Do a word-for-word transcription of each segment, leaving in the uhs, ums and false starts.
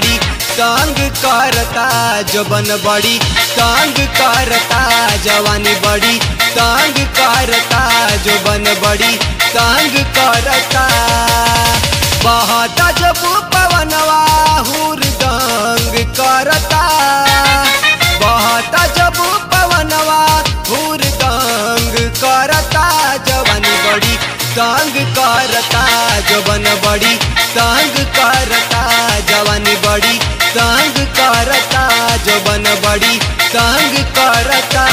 बड़ी तंग करता जवन बड़ी तंग करता जवानी बड़ी तंग करता जवन बड़ी तंग करता। बहुत जब पवनवा हुरदंग करता बहुत जब पवनवा हुरदंग करता जवानी बड़ी तंग करता जवन बड़ी तंग करता जवानी बड़ी तंग करता जवन बड़ी तंग करता।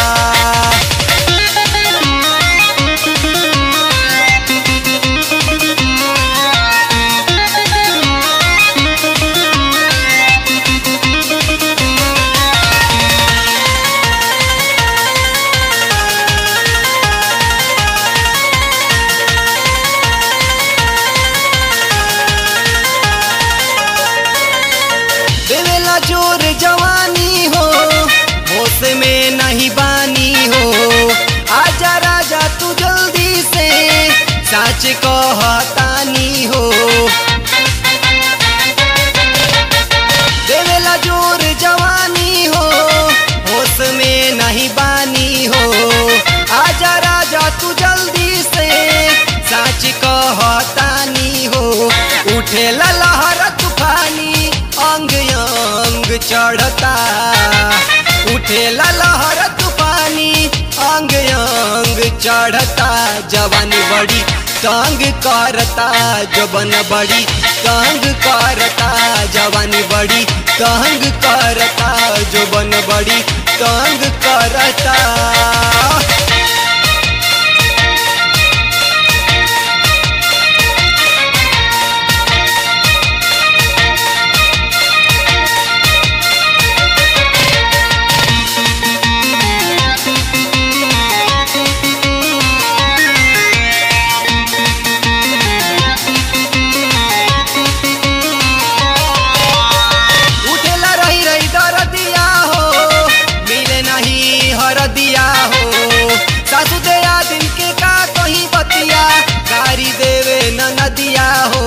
जोर जवानी हो होश में नहीं बानी हो आजा राजा तू जल्दी से सच कहतानी हो। देवेला जोर जवानी हो होश में नहीं बानी हो आजा राजा तू जल्दी से सच कहतानी हो। उठेला लहर तूफानी अंग अंग चढ़ता उठेला लहर तूफानी अंग अंग चढ़ता जवानी बड़ी तंग करता जवन बड़ी तंग करता जवानी बड़ी तंग करता जवन बड़ी तंग करता। दिया हो सासु दया दिन के का कहीं बतिया गारी देवे न नदिया हो।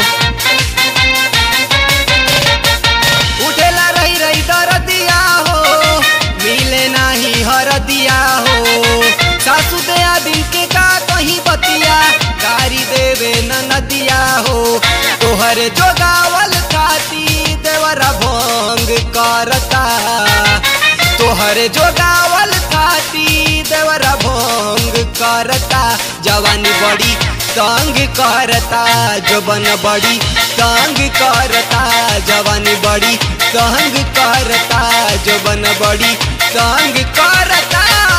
उठेला रही रही दर दिया हो मिले नहीं हर दिया हो सासु दया दिन के का कहीं बतिया गारी देवे न नदिया हो। तोहरे जोगावल खाती देवरा भंग करता तोहरे जोगावल खाती देवरा भंग करता जवानी बड़ी तंग करता जवन बड़ी तंग करता जवानी बड़ी तंग करता जवन बड़ी तंग करता।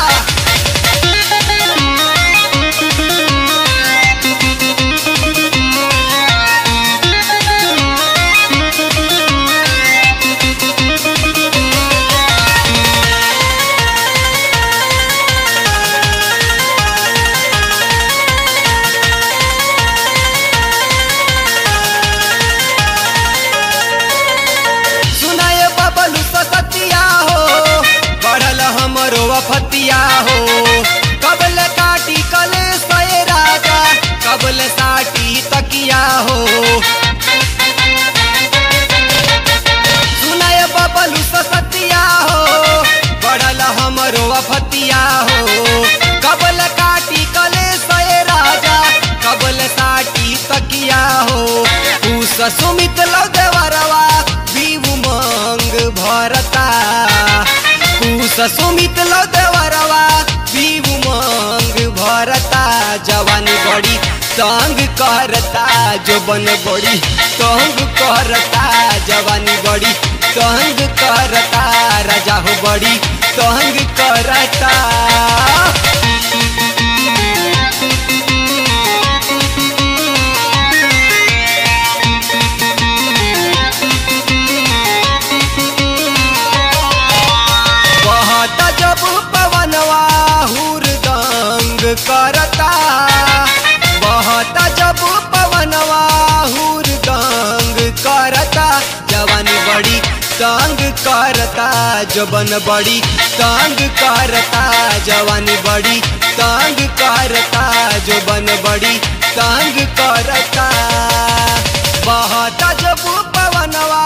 फतिया हो कबल काटी कले सये राजा कबल साटी तकिया हो। सुनाय बबलू सतिया हो बढ़ल हमरो फतिया हो कबल काटी कले सये राजा कबल साटी तकिया हो। उस सुमित लो देवरवा भी उमंग भरता उस सुमित लो देवरवा भी उमंग भरता जवानी बड़ी तंग करता जवन बड़ी तंग करता जवानी बड़ी तंग करता राजा हो बड़ी तंग करता। जब पवनवा हुरदंग करता बहुत जब पवनवा हुरदंग करता जवानी बड़ी तंग करता जवन बड़ी तंग करता जवानी बड़ी तंग करता जवन बड़ी तंग करता। बहुत जब पवनवा